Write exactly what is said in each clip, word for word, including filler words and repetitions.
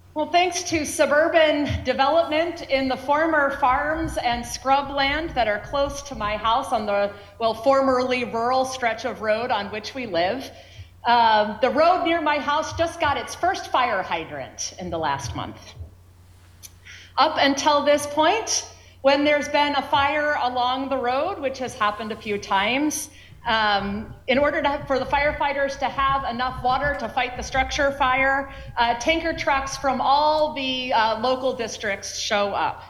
Well, thanks to suburban development in the former farms and scrubland that are close to my house on the, well, formerly rural stretch of road on which we live, uh, the road near my house just got its first fire hydrant in the last month. Up until this point, when there's been a fire along the road, which has happened a few times, Um, in order to, for the firefighters to have enough water to fight the structure fire, uh, tanker trucks from all the uh, local districts show up.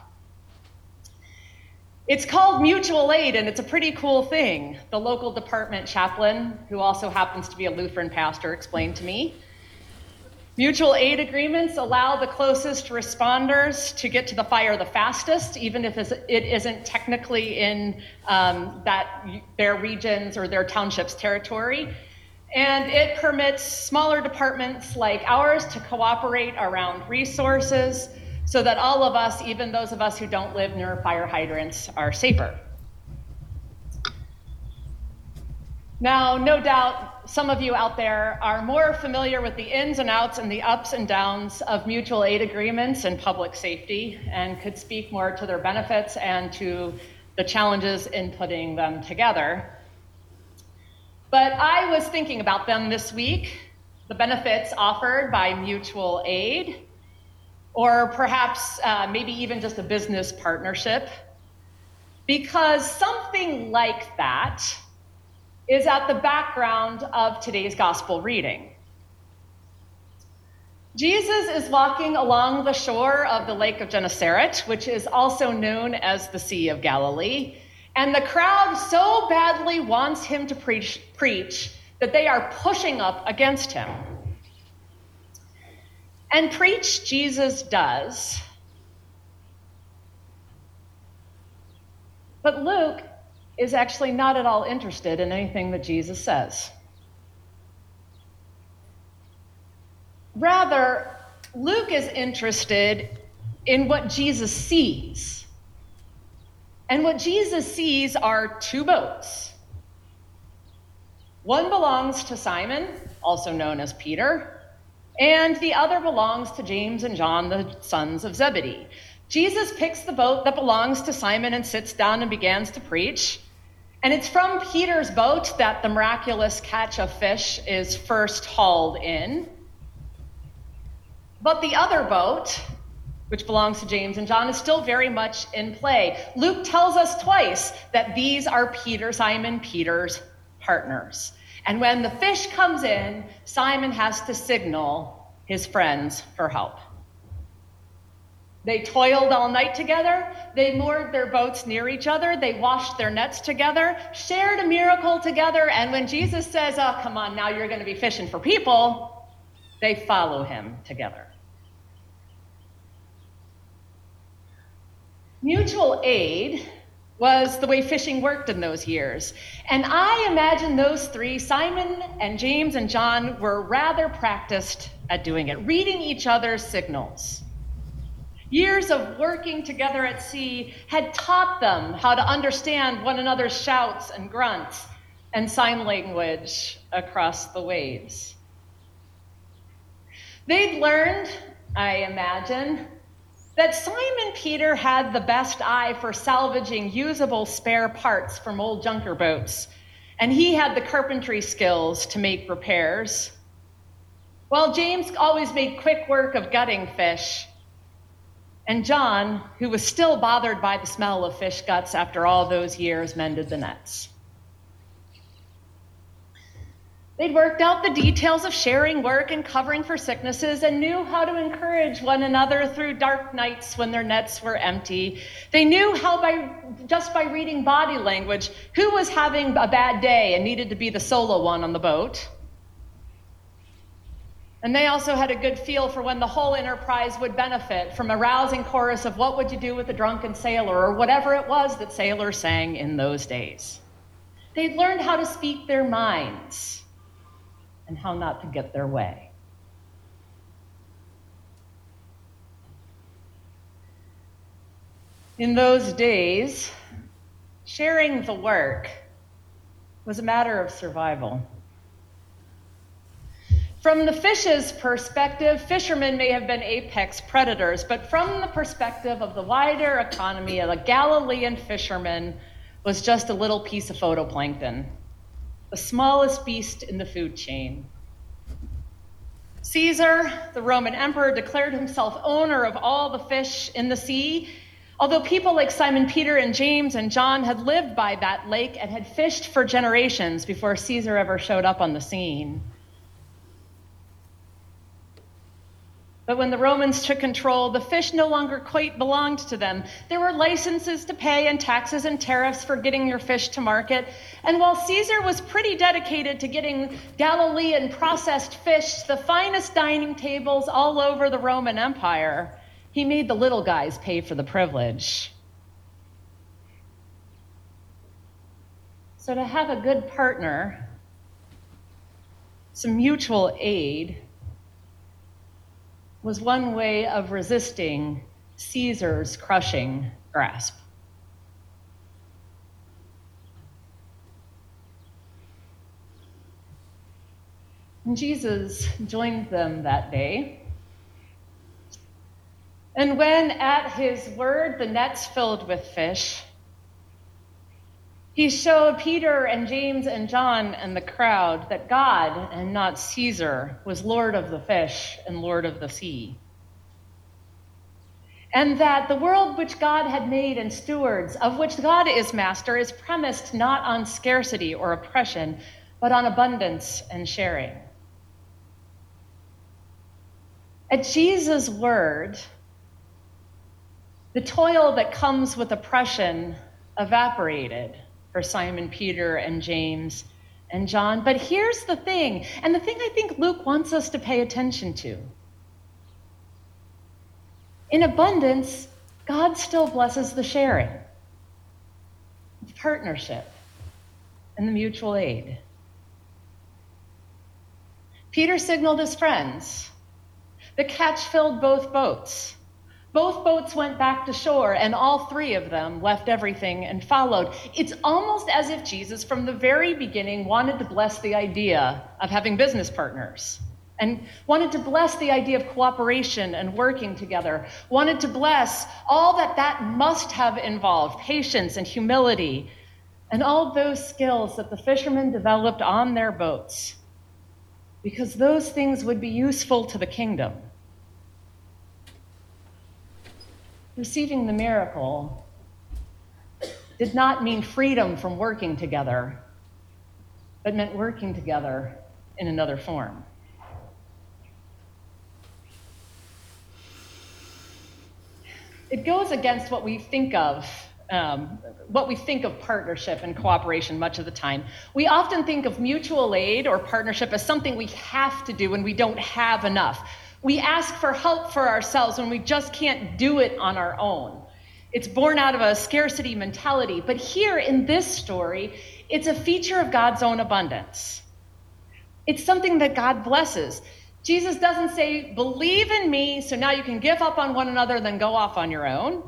It's called mutual aid, and it's a pretty cool thing. The local department chaplain, who also happens to be a Lutheran pastor, explained to me. Mutual aid agreements allow the closest responders to get to the fire the fastest, even if it isn't technically in um, that their regions or their township's territory. And it permits smaller departments like ours to cooperate around resources so that all of us, even those of us who don't live near fire hydrants, are safer. Now, no doubt, some of you out there are more familiar with the ins and outs and the ups and downs of mutual aid agreements and public safety, and could speak more to their benefits and to the challenges in putting them together. But I was thinking about them this week, the benefits offered by mutual aid, or perhaps uh, maybe even just a business partnership, because something like that is at the background of today's gospel reading. Jesus is walking along the shore of the Lake of Gennesaret, which is also known as the Sea of Galilee, and the crowd so badly wants him to preach, preach that they are pushing up against him. And preach Jesus does. But Luke is actually not at all interested in anything that Jesus says. Rather, Luke is interested in what Jesus sees. And what Jesus sees are two boats. One belongs to Simon, also known as Peter, and the other belongs to James and John, the sons of Zebedee. Jesus picks the boat that belongs to Simon and sits down and begins to preach. And it's from Peter's boat that the miraculous catch of fish is first hauled in. But the other boat, which belongs to James and John, is still very much in play. Luke tells us twice that these are Peter, Simon Peter's partners. And when the fish comes in, Simon has to signal his friends for help. They toiled all night together, they moored their boats near each other, they washed their nets together, shared a miracle together, and when Jesus says, oh, come on, now you're going to be fishing for people, they follow him together. Mutual aid was the way fishing worked in those years. And I imagine those three, Simon and James and John, were rather practiced at doing it, reading each other's signals. Years of working together at sea had taught them how to understand one another's shouts and grunts and sign language across the waves. They'd learned, I imagine, that Simon Peter had the best eye for salvaging usable spare parts from old junker boats, and he had the carpentry skills to make repairs, while James always made quick work of gutting fish. And John, who was still bothered by the smell of fish guts after all those years, mended the nets. They'd worked out the details of sharing work and covering for sicknesses and knew how to encourage one another through dark nights when their nets were empty. They knew how, by just by reading body language, who was having a bad day and needed to be the solo one on the boat. And they also had a good feel for when the whole enterprise would benefit from a rousing chorus of what would you do with a drunken sailor, or whatever it was that sailors sang in those days. They'd learned how to speak their minds and how not to get their way. In those days, sharing the work was a matter of survival. From the fish's perspective, fishermen may have been apex predators, but from the perspective of the wider economy, a Galilean fisherman was just a little piece of phytoplankton, the smallest beast in the food chain. Caesar, the Roman emperor, declared himself owner of all the fish in the sea, although people like Simon Peter and James and John had lived by that lake and had fished for generations before Caesar ever showed up on the scene. But when the Romans took control, the fish no longer quite belonged to them. There were licenses to pay and taxes and tariffs for getting your fish to market. And while Caesar was pretty dedicated to getting Galilean processed fish, the finest dining tables all over the Roman Empire, he made the little guys pay for the privilege. So to have a good partner, some mutual aid, was one way of resisting Caesar's crushing grasp. And Jesus joined them that day. And when at his word the nets filled with fish, he showed Peter and James and John and the crowd that God and not Caesar was Lord of the fish and Lord of the sea. And that the world which God had made and stewards, of which God is master, is premised not on scarcity or oppression, but on abundance and sharing. At Jesus' word, the toil that comes with oppression evaporated for Simon Peter and James and John. But here's the thing, and the thing I think Luke wants us to pay attention to. In abundance, God still blesses the sharing, the partnership, and the mutual aid. Peter signaled his friends. The catch filled both boats. Both boats went back to shore, and all three of them left everything and followed. It's almost as if Jesus, from the very beginning, wanted to bless the idea of having business partners, and wanted to bless the idea of cooperation and working together, wanted to bless all that that must have involved, patience and humility, and all those skills that the fishermen developed on their boats, because those things would be useful to the kingdom. Receiving the miracle did not mean freedom from working together, but meant working together in another form. It goes against what we think of, um, what we think of partnership and cooperation much of the time. We often think of mutual aid or partnership as something we have to do when we don't have enough. We ask for help for ourselves when we just can't do it on our own. It's born out of a scarcity mentality. But here in this story, it's a feature of God's own abundance. It's something that God blesses. Jesus doesn't say, believe in me, so now you can give up on one another, then go off on your own.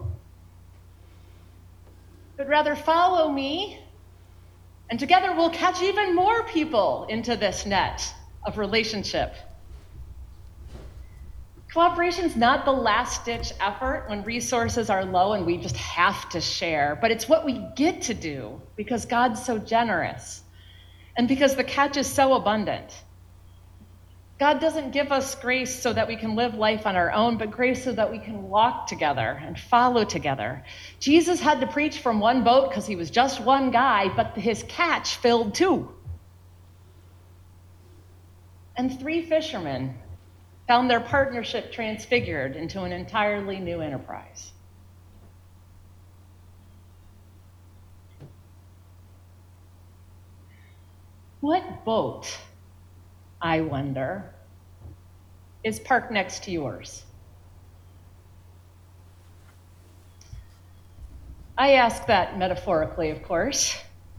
But rather, follow me, and together we'll catch even more people into this net of relationship. Cooperation is not the last-ditch effort when resources are low and we just have to share, but it's what we get to do because God's so generous and because the catch is so abundant. God doesn't give us grace so that we can live life on our own, but grace so that we can walk together and follow together. Jesus had to preach from one boat because he was just one guy, but his catch filled two. And three fishermen found their partnership transfigured into an entirely new enterprise. What boat, I wonder, is parked next to yours? I ask that metaphorically, of course.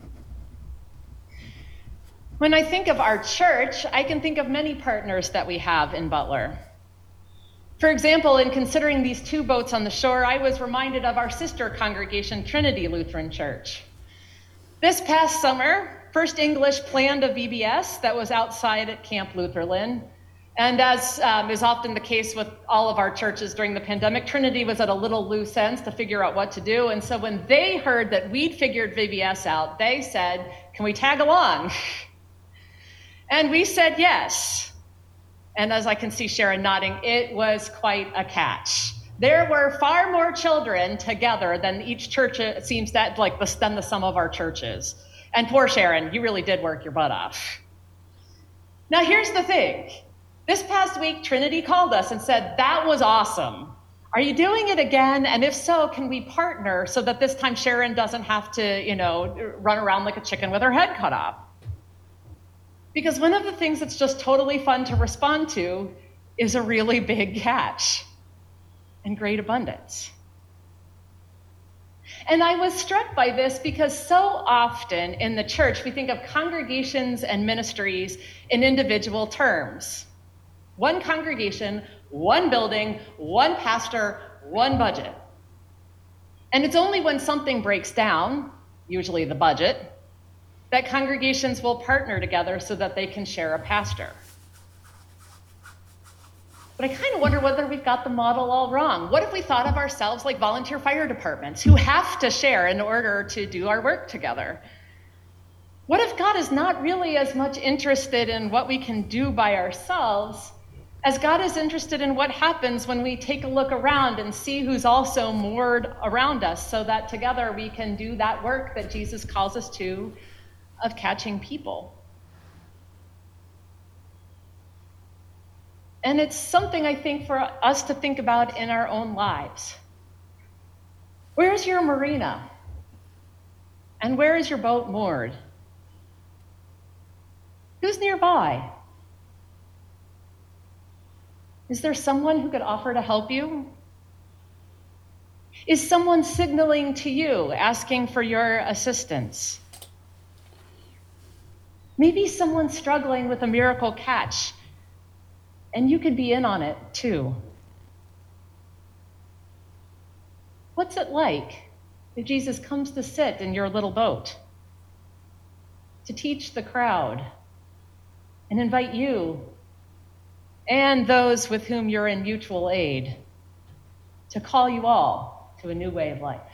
When I think of our church, I can think of many partners that we have in Butler. For example, in considering these two boats on the shore, I was reminded of our sister congregation, Trinity Lutheran Church. This past summer, First English planned a V B S that was outside at Camp Lutherland. And as um, is often the case with all of our churches during the pandemic, Trinity was at a little loose ends to figure out what to do. And so when they heard that we'd figured V B S out, they said, "Can we tag along?" And we said yes. And as I can see Sharon nodding, it was quite a catch. There were far more children together than each church seems that like the, than the sum of our churches. And poor Sharon, you really did work your butt off. Now here's the thing. This past week, Trinity called us and said, "That was awesome. Are you doing it again? And if so, can we partner so that this time Sharon doesn't have to, you know, run around like a chicken with her head cut off?" Because one of the things that's just totally fun to respond to is a really big catch and great abundance. And I was struck by this because so often in the church, we think of congregations and ministries in individual terms. One congregation, one building, one pastor, one budget. And it's only when something breaks down, usually the budget, that congregations will partner together so that they can share a pastor. But I kind of wonder whether we've got the model all wrong. What if we thought of ourselves like volunteer fire departments who have to share in order to do our work together? What if God is not really as much interested in what we can do by ourselves as God is interested in what happens when we take a look around and see who's also moored around us so that together we can do that work that Jesus calls us to of catching people? And it's something I think for us to think about in our own lives. Where's your marina? And where is your boat moored? Who's nearby? Is there someone who could offer to help you? Is someone signaling to you, asking for your assistance? Maybe someone's struggling with a miracle catch, and you could be in on it too. What's it like if Jesus comes to sit in your little boat, to teach the crowd, and invite you and those with whom you're in mutual aid to call you all to a new way of life?